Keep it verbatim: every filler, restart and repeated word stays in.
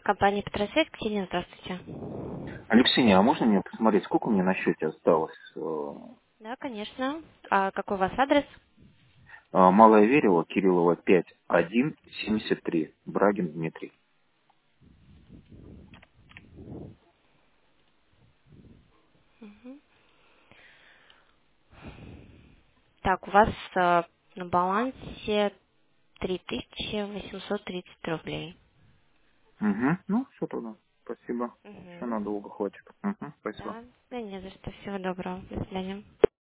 Компания Петросвет, Ксения, здравствуйте. Алексей, а можно мне посмотреть, сколько у меня на счете осталось? Э, Да, конечно. А какой у вас адрес? э, Малая Верева, Кириллова пять, один семьдесят три, Брагин Дмитрий. Мгм. Так, у вас э, на балансе три тысячи восемьсот тридцать рублей. Угу. Ну, все тогда. Спасибо. Еще Угу. надолго хватит. Угу. Спасибо. Да, да не за что. Всего доброго. До свидания.